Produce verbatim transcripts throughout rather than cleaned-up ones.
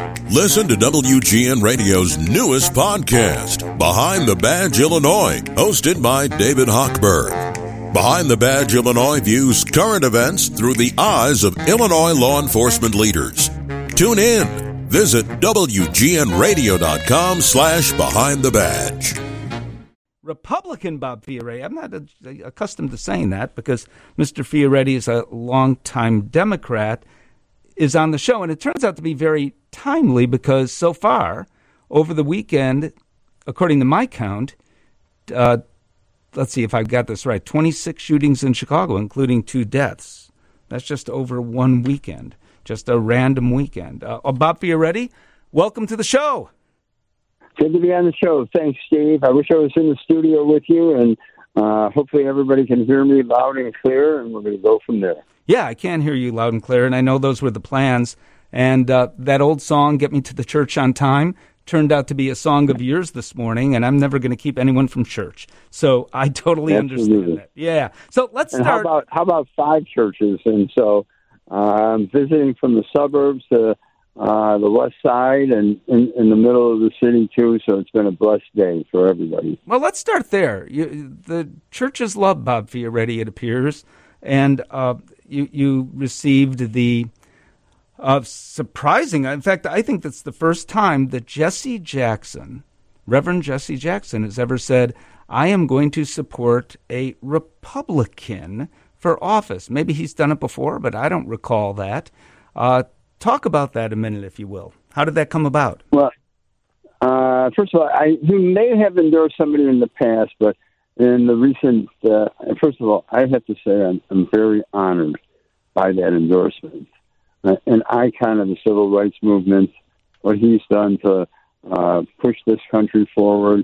Listen to W G N Radio's newest podcast, Behind the Badge Illinois, hosted by David Hochberg. Behind the Badge Illinois views current events through the eyes of Illinois law enforcement leaders. Tune in. Visit W G N radio dot com slash behind the badge. Republican Bob Fioretti. I'm not a, accustomed to saying that because Mister Fioretti is a longtime Democrat, is on the show. And it turns out to be very timely because so far, over the weekend, according to my count, uh, let's see if I've got this right, twenty-six shootings in Chicago, including two deaths. That's just over one weekend, just a random weekend. Uh, oh, Bob Fioretti, welcome to the show. Good to be on the show. Thanks, Steve. I wish I was in the studio with you, and uh, hopefully everybody can hear me loud and clear, and we're going to go from there. Yeah, I can hear you loud and clear, and I know those were the plans. And uh, that old song, Get Me to the Church on Time, turned out to be a song of yours this morning, and I'm never going to keep anyone from church. So I totally Absolutely. understand that. Yeah. So let's and start. How about, how about five churches? And so uh, I'm visiting from the suburbs to uh, the west side and in, in the middle of the city, too, so it's been a blessed day for everybody. Well, let's start there. You, the churches love Bob Fioretti, it appears, and uh, you, you received the uh, surprising, in fact, I think that's the first time that Jesse Jackson, Reverend Jesse Jackson, has ever said, I am going to support a Republican for office. Maybe he's done it before, but I don't recall that. Uh, talk about that a minute, if you will. How did that come about? Well, uh, first of all, I, he may have endorsed somebody in the past, but in the recent, uh, first of all, I have to say I'm, I'm very honored by that endorsement. Uh, an icon of the civil rights movement, what he's done to uh, push this country forward.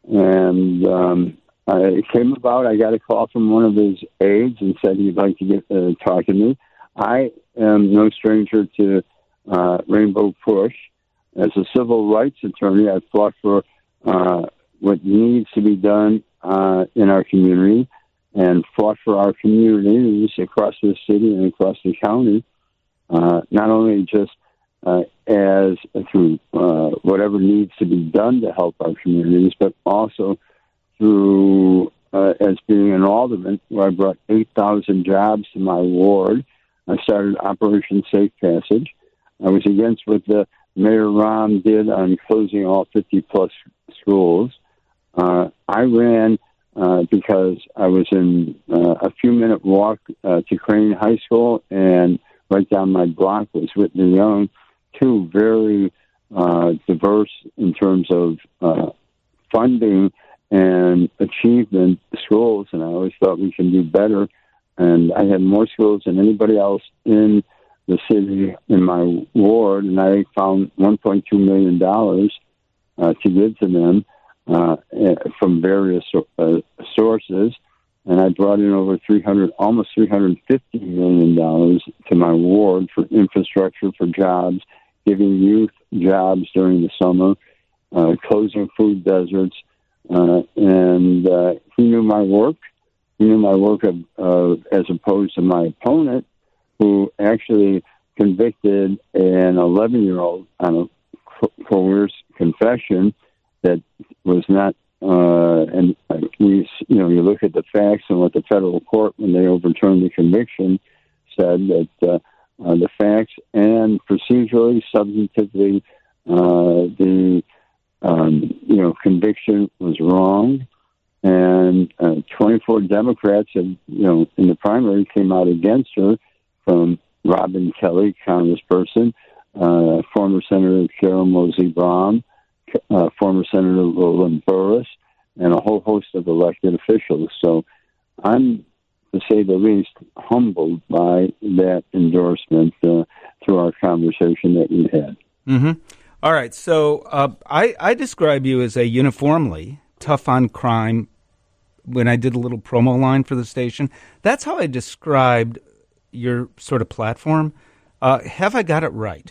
And um, uh, it came about, I got a call from one of his aides and said he'd like to get uh, talk to me. I am no stranger to uh, Rainbow Push. As a civil rights attorney, I've fought for uh, what needs to be done uh, in our community and fought for our communities across the city and across the county, uh, not only just uh, as through uh, whatever needs to be done to help our communities, but also through uh, as being an alderman, where I brought eight thousand jobs to my ward. I started Operation Safe Passage. I was against what the Mayor Rahm did on closing all fifty-plus schools. Uh, I ran uh, because I was in uh, a few-minute walk uh, to Crane High School, and right down my block was Whitney Young, two very uh, diverse in terms of uh, funding and achievement schools, and I always thought we can do better. And I had more schools than anybody else in the city in my ward, and I found one point two million dollars uh, to give to them uh, from various uh, sources. And I brought in over three hundred, almost three hundred fifty million dollars to my ward for infrastructure, for jobs, giving youth jobs during the summer, uh, closing food deserts. Uh, and uh, he knew my work. He knew my work of, uh, as opposed to my opponent, who actually convicted an eleven-year-old on a co- coerced confession that was not. Uh, and we, you know, you look at the facts and what the federal court, when they overturned the conviction, said that uh, uh, the facts and procedurally, substantively, uh, the um, you know conviction was wrong. And uh, twenty-four Democrats, have, you know, in the primary came out against her, from Robin Kelly, congressperson, uh, former Senator Carol Moseley Braun, uh, former Senator Roland Burris, and a whole host of elected officials. So I'm, to say the least, humbled by that endorsement uh, through our conversation that we had. Mm-hmm. All right. So uh, I, I describe you as a uniformly tough on crime. When I did a little promo line for the station, that's how I described your sort of platform. Uh, have I got it right?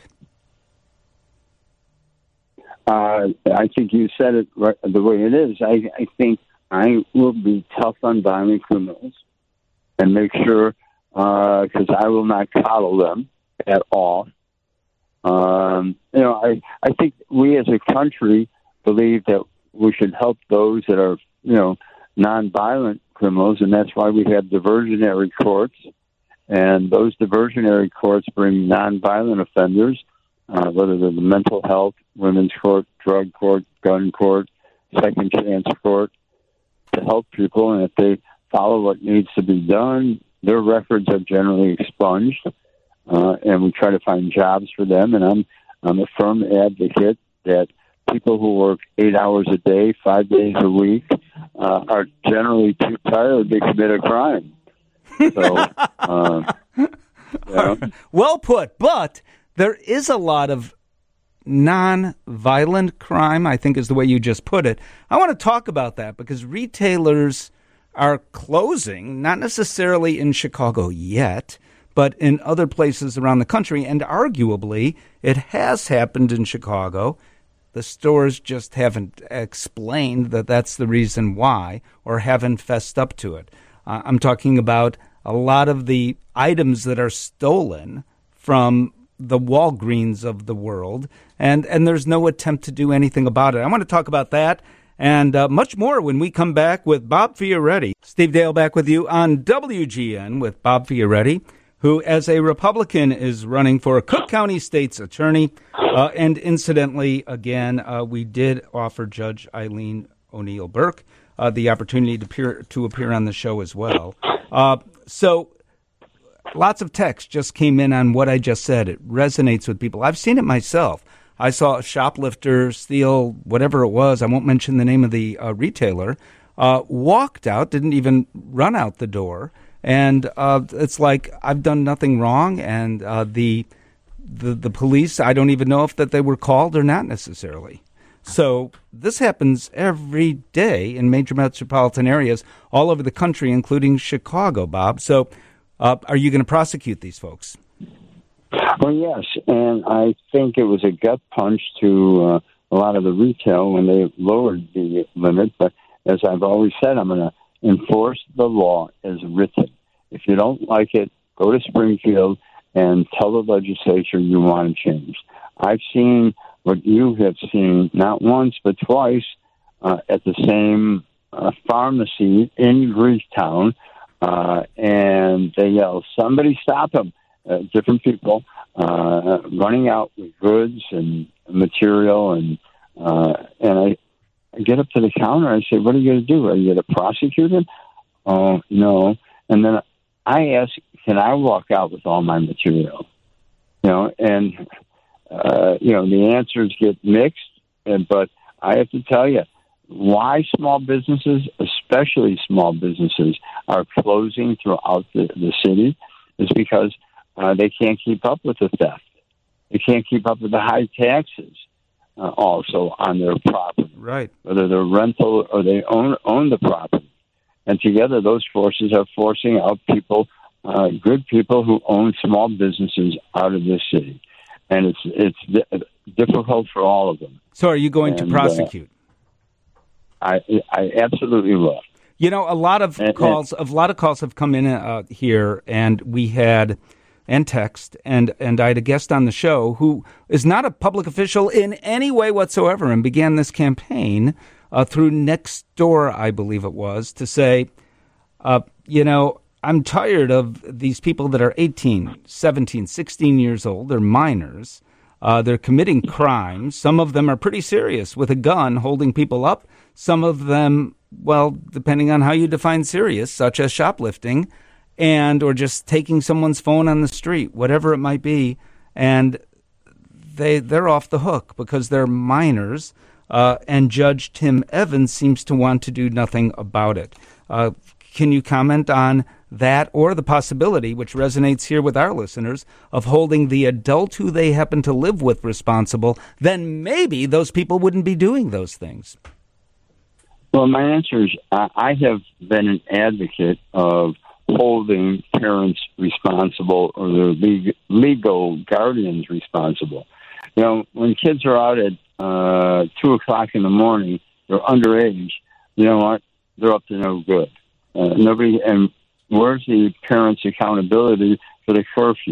Uh, I think you said it right, the way it is. I, I think I will be tough on violent criminals and make sure, because uh, I will not coddle them at all. Um, you know, I, I think we as a country believe that we should help those that are, you know, nonviolent criminals, and that's why we have diversionary courts. And those diversionary courts bring nonviolent offenders, uh, whether they're the mental health, women's court, drug court, gun court, second chance court, to help people. And if they follow what needs to be done, their records are generally expunged, uh, and we try to find jobs for them. And I'm I'm a firm advocate that people who work eight hours a day, five days a week, uh, are generally too tired to commit a crime. So, uh, yeah. Well put, but there is a lot of non-violent crime, I think is the way you just put it. I want to talk about that because retailers are closing, not necessarily in Chicago yet, but in other places around the country. And arguably, it has happened in Chicago. The stores just haven't explained that that's the reason why or haven't fessed up to it. Uh, I'm talking about a lot of the items that are stolen from the Walgreens of the world, and, and there's no attempt to do anything about it. I want to talk about that and uh, much more when we come back with Bob Fioretti. Steve Dale back with you on W G N with Bob Fioretti, who, as a Republican, is running for Cook County State's attorney. Uh, and incidentally, again, uh, we did offer Judge Eileen O'Neill Burke uh, the opportunity to appear, to appear on the show as well. Uh, so lots of text just came in on what I just said. It resonates with people. I've seen it myself. I saw a shoplifter steal whatever it was. I won't mention the name of the uh, retailer. Uh, walked out, didn't even run out the door. And uh, it's like I've done nothing wrong. And uh, the, the the police, I don't even know if that they were called or not necessarily. So this happens every day in major metropolitan areas all over the country, including Chicago, Bob. So uh, are you going to prosecute these folks? Well, yes, and I think it was a gut punch to uh, a lot of the retail when they lowered the limit. But as I've always said, I'm going to enforce the law as written. If you don't like it, go to Springfield and tell the legislature you want to change. I've seen what you have seen not once but twice uh, at the same uh, pharmacy in Greektown, uh, and they yell, "Somebody stop him!" Uh, different people uh, running out with goods and material, and uh, and I, I get up to the counter. I say, "What are you going to do? Are you going to prosecute him?" "Oh, no." And then I ask, "Can I walk out with all my material?" You know, and uh, you know the answers get mixed. And, but I have to tell you, why small businesses, especially small businesses, are closing throughout the, the city is because Uh, they can't keep up with the theft. They can't keep up with the high taxes uh, also on their property. Right. Whether they're rental or they own own the property. And together those forces are forcing out people, uh, good people who own small businesses out of this city. And it's it's di- difficult for all of them. So are you going and, to prosecute? Uh, I I absolutely will. You know, a lot of and, calls and, a lot of calls have come in uh, here, and we had and text, and, and I had a guest on the show who is not a public official in any way whatsoever and began this campaign uh, through Nextdoor, I believe it was, to say, uh, you know, I'm tired of these people that are eighteen, seventeen, sixteen years old. They're minors. Uh, they're committing crimes. Some of them are pretty serious with a gun holding people up. Some of them, well, depending on how you define serious, such as shoplifting, and or just taking someone's phone on the street, whatever it might be, and they, they're off the hook because they're minors, uh, and Judge Tim Evans seems to want to do nothing about it. Uh, can you comment on that or the possibility, which resonates here with our listeners, of holding the adult who they happen to live with responsible? Then maybe those people wouldn't be doing those things. Well, my answer is uh, I have been an advocate of holding parents responsible or their legal, legal guardians responsible. You know, when kids are out at uh, two o'clock in the morning, they're underage. You know what? They're up to no good. Uh, nobody. And where's the parents' accountability for the curfew?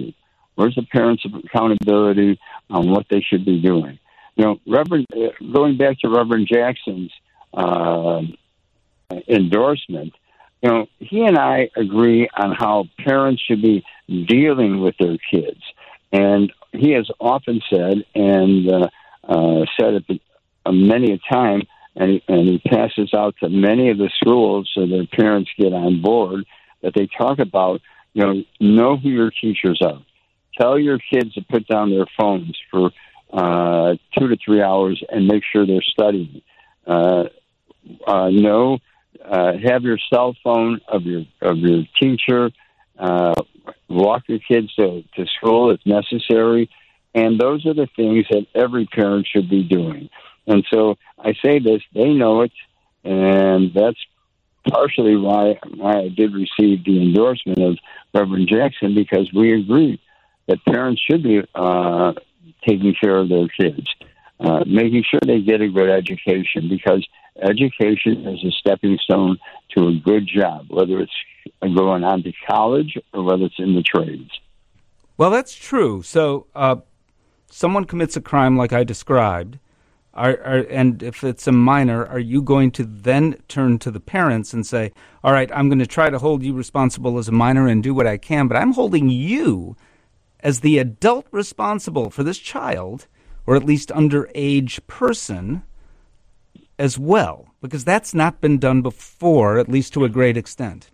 Where's the parents' accountability on what they should be doing? You know, Reverend, going back to Reverend Jackson's uh, endorsement, you know, he and I agree on how parents should be dealing with their kids. And he has often said, and uh, uh, said it uh, many a time, and he, and he passes out to many of the schools so their parents get on board, that they talk about, you know, know who your teachers are. Tell your kids to put down their phones for uh, two to three hours and make sure they're studying. Uh, uh, know, uh, have your cell phone of your of your teacher. Uh, walk your kids to, to school if necessary. And those are the things that every parent should be doing. And so I say this, they know it, and that's partially why, why I did receive the endorsement of Reverend Jackson, because we agree that parents should be uh, taking care of their kids, uh, making sure they get a good education, because education is a stepping stone to a good job, whether it's going on to college or whether it's in the trades. Well, that's true. So uh, someone commits a crime like I described, are, are, and if it's a minor, are you going to then turn to the parents and say, all right, I'm going to try to hold you responsible as a minor and do what I can, but I'm holding you as the adult responsible for this child, or at least underage person, as well, because that's not been done before, at least to a great extent.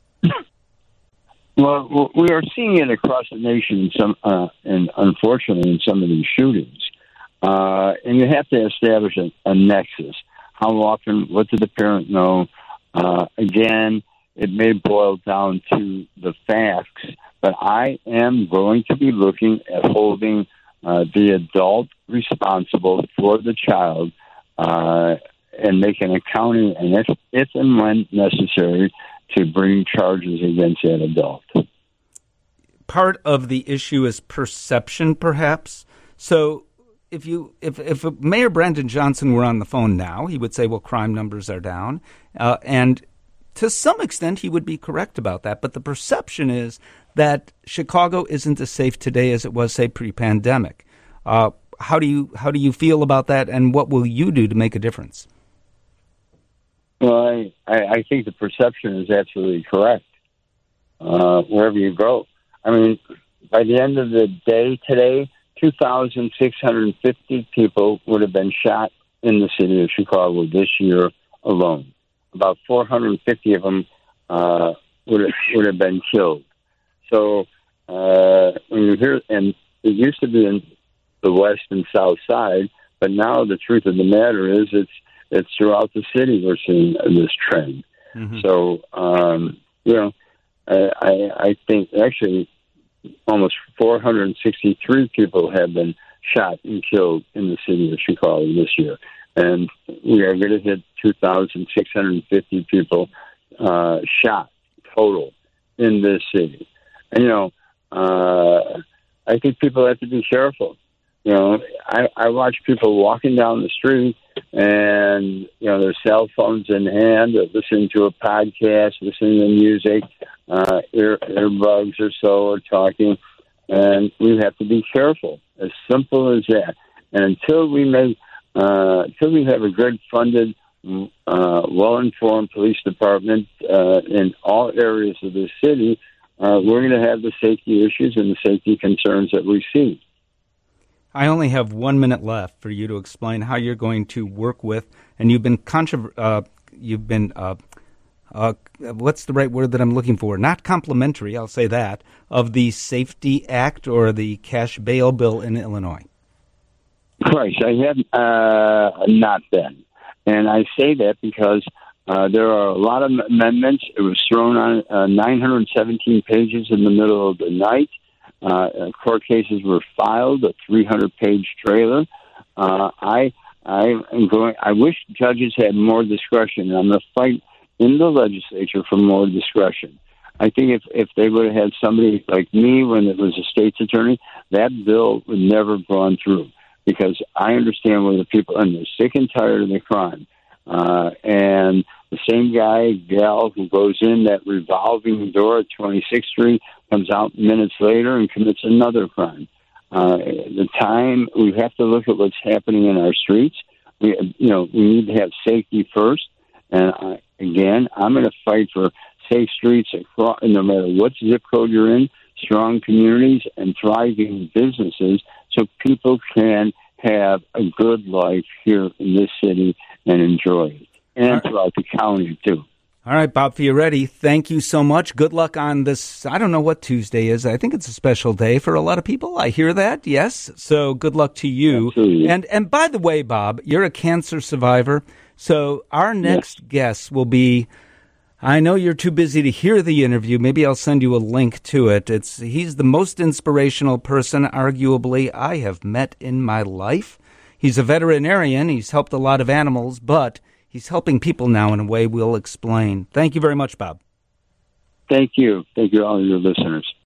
Well, we are seeing it across the nation, in some, uh, and unfortunately, in some of these shootings. Uh, and you have to establish a, a nexus. How often? What did the parent know? Uh, again, it may boil down to the facts, but I am going to be looking at holding uh, the adult responsible for the child uh, and making accounting, and if, if and when necessary, to bring charges against that adult. Part of the issue is perception, perhaps. So if you if if Mayor Brandon Johnson were on the phone now, he would say, well, crime numbers are down. Uh, and to some extent, he would be correct about that. But the perception is that Chicago isn't as safe today as it was, say, pre-pandemic. Uh, how do you how do you feel about that, and what will you do to make a difference? Well, I, I think the perception is absolutely correct uh, wherever you go. I mean, by the end of the day today, two thousand six hundred fifty people would have been shot in the city of Chicago this year alone. About four hundred fifty of them uh, would have, would have been killed. So uh, when you hear, and it used to be in the west and south side, but now the truth of the matter is it's it's throughout the city we're seeing this trend. Mm-hmm. So, um, you know, I, I think actually almost four hundred sixty-three people have been shot and killed in the city of Chicago this year. And we are going to hit two thousand six hundred fifty people uh, shot total in this city. And, you know, uh, I think people have to be careful. You know, I, I watch people walking down the street and, you know, their cell phones in hand, or listening to a podcast, listening to music, uh, ear, earbuds or so, or talking. And we have to be careful, as simple as that. And until we make, uh, until we have a good funded, uh, well-informed police department uh, in all areas of the city, uh, we're going to have the safety issues and the safety concerns that we see. I only have one minute left for you to explain how you're going to work with, and you've been contra- uh, you've been uh, uh, what's the right word that I'm looking for? Not complimentary, I'll say that, of the Safety Act or the cash bail bill in Illinois. Christ, I have uh, not been, and I say that because uh, there are a lot of amendments. It was thrown on uh, nine hundred seventeen pages in the middle of the night. Uh, court cases were filed, a three hundred page trailer. Uh, I, I am going. I wish judges had more discretion, and I'm going to fight in the legislature for more discretion. I think if, if they would have had somebody like me when it was a state's attorney, that bill would never have gone through, because I understand where the people, and they're sick and tired of the crime. Uh, and the same guy, gal, who goes in that revolving door at twenty-sixth Street, comes out minutes later and commits another crime. Uh, the time, we have to look at what's happening in our streets. We, you know, we need to have safety first. And I, again, I'm going to fight for safe streets across, no matter what zip code you're in, strong communities, and thriving businesses so people can have a good life here in this city and enjoy it. And throughout the county, too. All right, Bob Fioretti, thank you so much. Good luck on this. I don't know what Tuesday is. I think it's a special day for a lot of people. I hear that, yes. So good luck to you. Absolutely. And and by the way, Bob, you're a cancer survivor. So our next yes. guest will be, I know you're too busy to hear the interview. Maybe I'll send you a link to it. It's He's the most inspirational person, arguably, I have met in my life. He's a veterinarian. He's helped a lot of animals, but he's helping people now in a way we'll explain. Thank you very much, Bob. Thank you. Thank you, all your listeners.